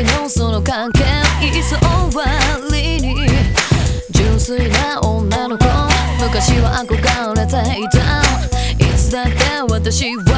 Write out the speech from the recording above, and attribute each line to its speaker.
Speaker 1: 時のその関係いつ終わりに純粋な女の子昔は憧れていたいつだって私は